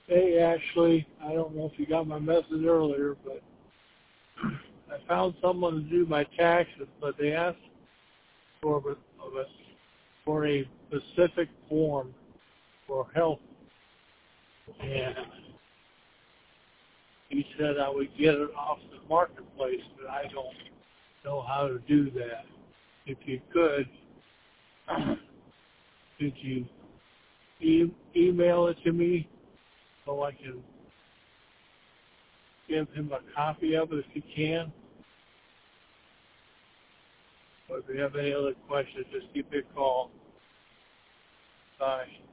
Hey, Ashley, I don't know if you got my message earlier, but I found someone to do my taxes, but they asked for a specific form for health, and he said I would get it off the marketplace, but I don't know how to do that. If you could you email it to me so I can give him a copy of it if you can? Or if you have any other questions, just give me a call. Bye.